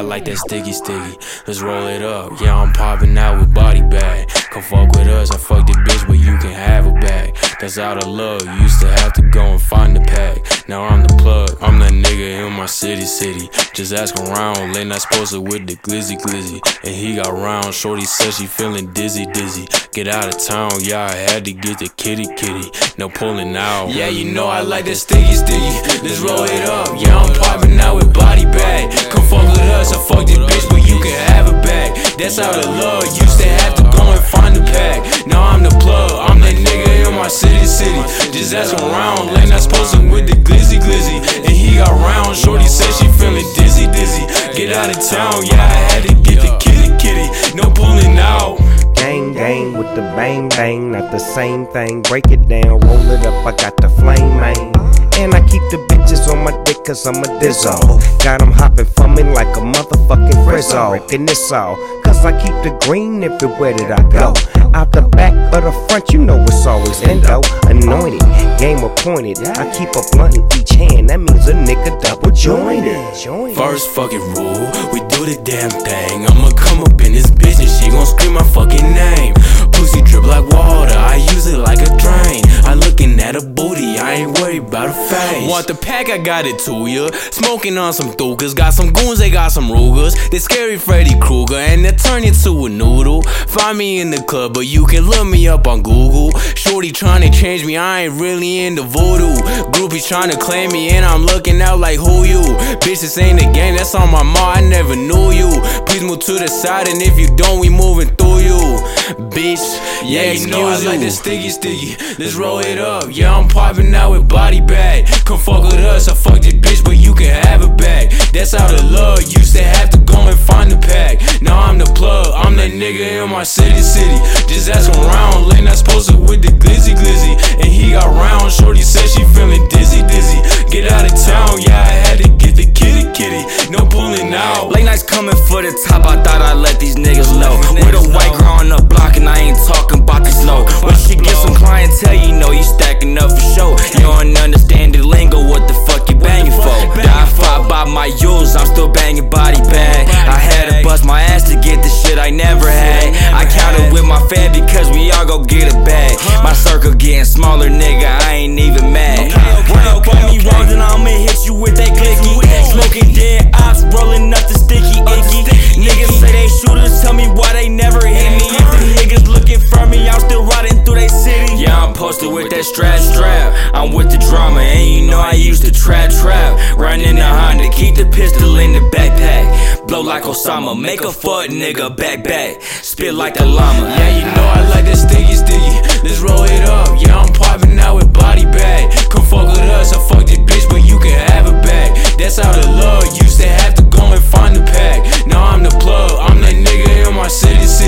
I like that sticky. Let's roll it up. Yeah, I'm popping out with body bag. Come fuck with us, I fuck this bitch, but you can have a bag. That's out of love. Used to have to go and find the pack. Now I'm the plug. I'm that nigga in my city. Just ask around. Late night posted with the glizzy. And he got round. Shorty said she feeling dizzy. Get out of town. Yeah, I had to get the kitty. No pulling out. Yeah, you know I like that sticky. Let's roll it up. Yeah, I'm popping out with body bag. Come fuck with us, I fuck this bitch, but you can have a bag. That's out of love. Used to have to go and find the pack. Now I'm the plug. I'm that nigga in my city. Just ask around. Late night posted with the glizzy. And he got round. Shorty said she feeling dizzy. Get out of town. Yeah, I had to get the kitty. No pulling out. Gang with the bang, not the same thing. Break it down, roll it up, I got the flame, man. And I keep the bitches on my dick cause I'm a dizzo. Got them hopping for me like a motherfucking frizzo. And it's all cause I keep the green everywhere that I go. Out the back or the front, you know it's always endo. Anointed, game appointed. I keep a blunt in each hand, that means a nigga double jointed. First fucking rule, we do the damn thing. I'ma come up in this bitch and she gon' scream my fucking name. Pussy drip like water, I use it like a drain. I looking at a booty, I ain't worried about a face. Want the pack, I got it to ya. Smoking on some Thukas, got some goons, they got some Rugers. They scary Freddy Krueger, and they turn you to a noodle. Find me in the club, but you can look me up on Google. Shorty tryna change me, I ain't really into voodoo. Groupies tryna claim me, and I'm looking out like who you? Bitch, this ain't a game, that's on my ma, I never knew you. Please move to the side, and if you don't, we moving through you. Bitch, yeah, you know I like that sticky. Let's roll it up. Yeah, I'm popping out with body bag. Come fuck with us, I fuck this bitch, but you can have a bag. That's out of love. Used to have to go and find the pack. Now I'm the plug. I'm that nigga in my city. Just ask around. Late night posted with the glizzy. And he got round. Shorty said she feeling dizzy. Get out of town. Yeah, I had to get the kitty. No pulling out. Late nights coming for the top. I thought I'd let these niggas know. With a white girl on the block, and I ain't talking about this low. When she get some clientele, you know you stacking up for show. You don't understand the lingo, what the fuck you banging for? Die five by my U's, I'm still banging body bag. I had to bust my ass to get the shit I never had. I counted with my fam because we all go get a bag. My circle getting smaller, nigga, I ain't even mad. Run me wrong, then I'ma hit you with that clicky. Smoking dead ops, rolling up the sticky icky. Niggas say they shooters, tell me why they never hit me. If the niggas looking for me, I'm still riding through they city. Yeah, I'm posted with that strap. I'm with the drama, and you know I used to trap. Run in the Honda, keep the pistol in the backpack. Blow like Osama, make a fuck nigga back. Spit like the llama. Yeah, you know I like that sticky. Let's roll it up. Yeah, I'm popping out with body bag. Come fuck with us, I fuck this bitch, but you can have a bag. That's out of love. Used to have to go and find the pack. Now I'm the plug. I'm that nigga in my city.